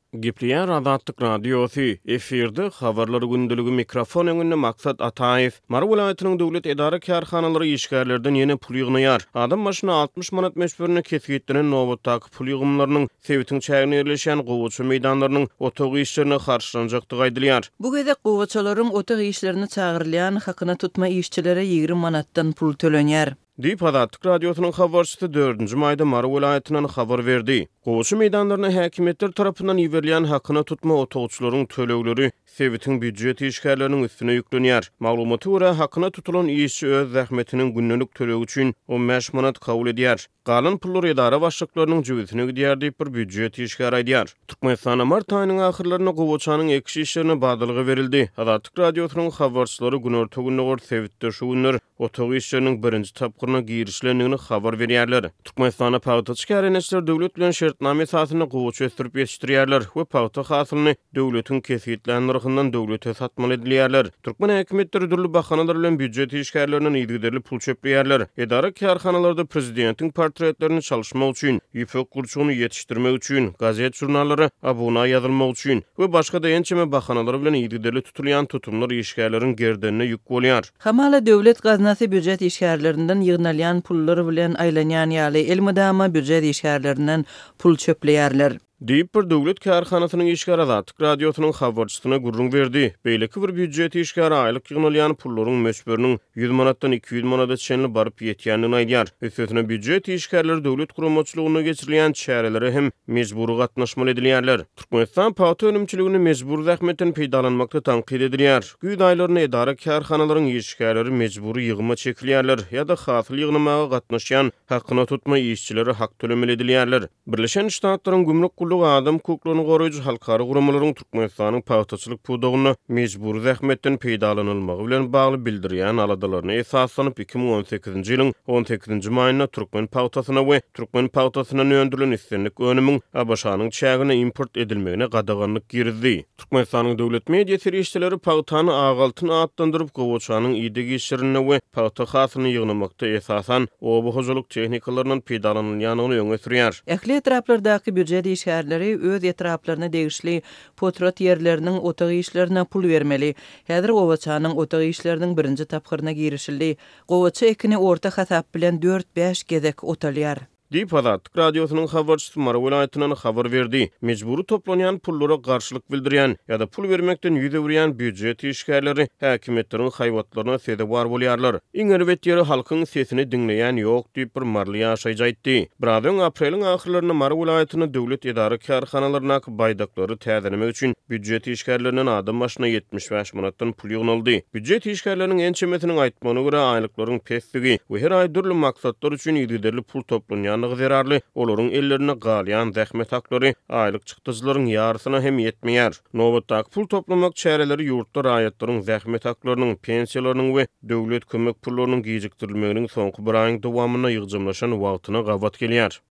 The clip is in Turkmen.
Gipliýär Azatlyk radiosu efirde habarlary gündüligi mikrofon öňünde maksat Ataýew Mara welaýatynyň döwlet edara karhanalary işgärlerden ýene pul ýygnaýar. Adam başyna 60 manat meşberini kesgitdiren nowatdaky pul ýygymlarynyň sebitiň çägine ýerleşen gowuçy meýdanlarynyň otogy işlerine garşylanjakdygy aýdylýar. Bu gezek gowuçylaryň otogy işlerini çagyrylýan hakyna tutma işçilere 20 manatdan pul tölenýär. Diýip Azatlyk radiosynyň habarçysy 4-nji maýda Mara welaýatynyň habar berdi. Gowuçy meýdanlaryna häkimetler tarapyndan ýeberilýän hakyna tutma otoguçylaryň tölegleri sebitiň büdjet işgärleriniň üstüne ýüklenýär. Maglumaty görä hakyna tutulan işçi öz zähmetiniň günlük tölegi üçin 15 manat kabul edýär. Galan pullar edara başlyklarynyň jübetine gidýär diýip bir büdjet işgär aýdýar. Türkmenistan mart aýynyň ahyrlaryna gowuçanyň ekşi işlerine badalygy berildi. Azatlyk radiosynyň habarçylary günorta sebitde şu günler otogy işleriniň birinji tapgyryna girişlendigini habar berýärler. Türkmenistana paýta çykarançylar döwlet bilen şertname esasyna gowuçy ösdürip ýetişdirýärler we paýta hasylyny döwletiň kesgitlen narhyndan döwlete satmaly edilýärler. Türkmen häkimetleri dürli bahanalar bilen büdjet işgärlerinden ýygyrly pul çöplýärler. Edara karhanalarda prezidentiň portretlerini çalışmak üçin, ýüpek gurçugyny ýetişdirmek üçin, gazet jurnallary abuna ýazylmak üçin we başga da ençeme bahanalar bilen ýygyrly tutulýan tutumlar işgärleriň gerdenine ýük bolýar. Hamala döwlet gaznasy büdjet işgärlerinden ýygnalýan pullar bilen aýlanýan ýaly elmydama büdjet işgärlerinden pul çöplýärler. Diýip bir döwlet karhanasynyň işgär Azatlyk radiosynyň habarçysyna gurrun berdi. Beýleki bir büdjet işgär aýlyk ýygnalýan pullaryň meşberiniň 100 manatdan 200 manata çenli baryp ýetýänini aýdýar. Ösüňe büdjet işgärleri döwlet guramaçylygyna geçirilen çäreleri hem mejburi gatnaşmaly edilýärler. Türkmenistan paýta önümçiligini mejbur zähmetten peýdalanmakda tanqid edilýär. Güýt aýlaryna edara karhanalaryň işgärleri mejburi ýygyma çekilýärler ýa-da hasyl ýygnamaga gatnaşýan hakyna tutma işçileri hak tölemeli edilýärler. Birleşen Ştatlaryň gümrük adam hukuklaryny goraýjy halkara guramalaryň Türkmenistanyň paýtaçylyk pudugyny mejburi zähmetten peýdalanylmagy bilen bagly bildirýän aladalaryna esaslanyp 2018-nji ýylyň 18-nji maýynda Türkmen paýtasyna we Türkmen paýtasyna öndürilen islenlik önümiň Abaşanyň çägine import edilmegine gadaganlyk girdi. Türkmenistanyň döwlet media işçileri paýtany agaltyn atlandyryp gowuçanyň ýygyk işlerine we paýta hasyny ýygnamakda esasan obu hojalyk tehnikalarynyň peýdalanylýanyny öňe sürýär. Ähli etraplardaky büdjet işgärleri öz etraplaryna degişli potrat ýerleriniň otogy işlerine pul bermeli. Häzir gowuçanyň otogy işleriniň birinji tapgyryna girişildi. Gowuçy ekini orta hasap bilen 4-5 gezek otalýar. Diýip Azatlyk radiosynyň habarçysy Mara welaýatynyň habar berdi. Mejburi toplanýan pullara garşylyk bildirýän ýa-da pul bermekden ýüze berýän büdjet işgärleri häkimetleriň haýwatlaryna sebäp bolýarlar. Iň erwet ýeri halkyň sesini dinleýän ýok diýip bir marly ýaşaýjy aýtdy. Biraden apreliň ahyrlaryna Mara welaýatynyň döwlet edara karhanalarına baýdaklary täzelemek üçin büdjet işgärlerinden adam başyna 75 manatdan pul ýygnaldy. Büdjet işgärleriniň ençemesiniň aýtmagyna görä aýlyklaryň pesdigi we her aý dürli maksatlar üçin ýygyrly pul toplanýan zerarly olaryň ellerine galýan zähmet haklary aýlyk çykdyjylaryň ýarysyna hem ýetmeýär. Nowatdaky pul toplamak çäreleri ýurtda raýatlaryň zähmet haklarynyň, pensiýalarynyň we döwlet kömek pullarynyň gijikdirilmeginiň soňky bir aýyň dowamyna ýygymlaşan wagtyna gabat gelýär.